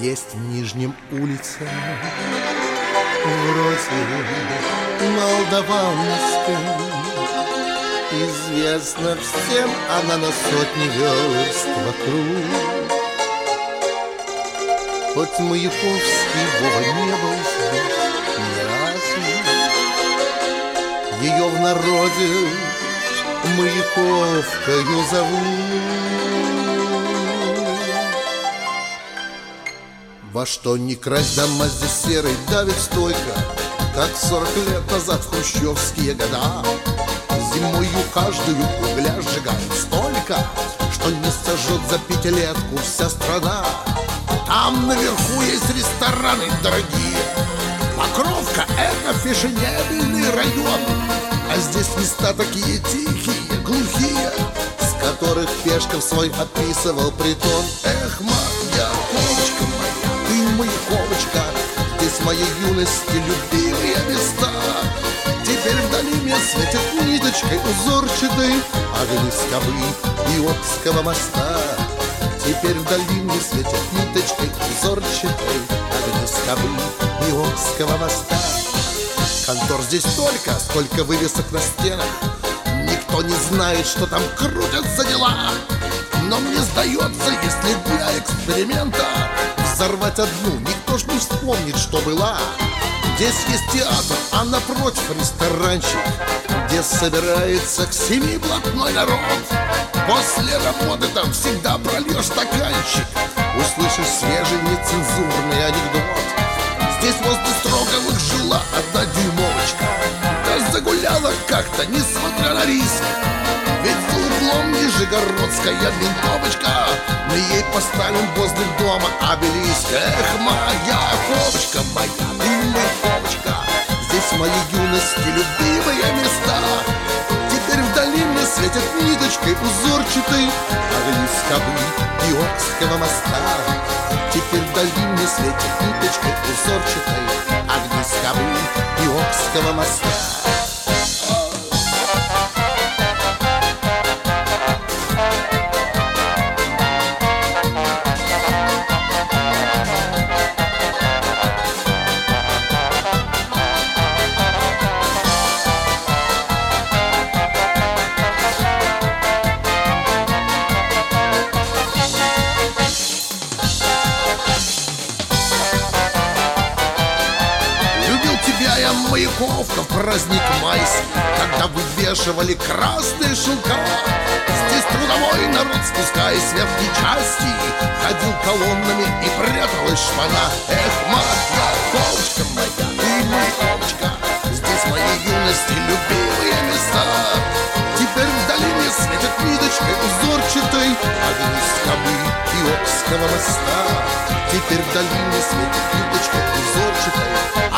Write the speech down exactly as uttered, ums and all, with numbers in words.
Есть в Нижнем улице, вроде молдаванской, известна всем она на сотни верст вокруг. Хоть Маяковский Вова не был здесь ни разу, ее в народе Маяковкою зовут. Во что ни красть, дома здесь серый давит стойко, как сорок лет назад в хрущевские года. Зимою каждую угля сжигает столько, что не сожжет за пятилетку вся страна. Там наверху есть рестораны дорогие, Покровка — это фешенебельный район, а здесь места такие тихие, глухие, с которых Пешков свой описывал притон. Эх, моя Ковочка моя, ты Маяковочка, здесь моей юности любимые места. Теперь вдали мне светит ниточкой узорчатой огни скобы Иопского моста. Теперь вдали мне светит ниточкой узорчатой огни скобы Иопского моста. Контор здесь столько, сколько вывесок на стенах. Никто не знает, что там крутятся дела. Но мне сдается, если для эксперимента взорвать одну, никто ж не вспомнит, что была. Здесь есть театр, а напротив ресторанчик, где собирается к семи блатной народ. После работы там всегда прольешь стаканчик, услышишь свежий нецензурный анекдот. Здесь возле Строговых жила одна дюймовочка, да загуляла как-то, несмотря на риск. Ведь за углом нижегородская винтовочка, мы ей поставим возле дома обелиск. Эх, моя Ковочка моя, ты Маяковочка, здесь мои юности любимые места. Теперь вдали мне светят ниточкой узорчатой огни скобы Иопского моста. Теперь вдали мне светят ниточкой узорчатой огни скобы Иопского моста. Маяковка в праздник майский, когда вывешивали красные шелка. Здесь трудовой народ, спускаясь в верхней части, ходил колоннами и пряталась шпана. Эх, моя Ковочка моя, ты Маяковочка, здесь моей юности любимые места. Теперь вдали мне светят ниточкой узорчатой огни скобы Иопского моста. Теперь вдали мне светят ниточкой узорчатой